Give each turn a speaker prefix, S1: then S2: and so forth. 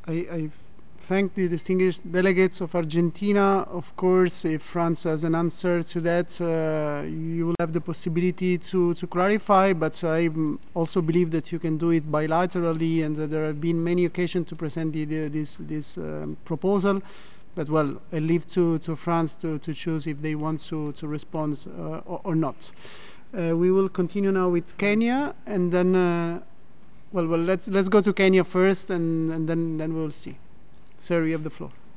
S1: I thank the distinguished delegates of Argentina. Of course, if France has an answer to that, you will have the possibility to clarify, but I also believe that you can do it bilaterally, and that there have been many occasions to present this proposal. But well, I leave to France to choose if they want to respond or not. We will continue now with Kenya, and then well, let's go to Kenya first, and then we'll see. Sir, you have the floor.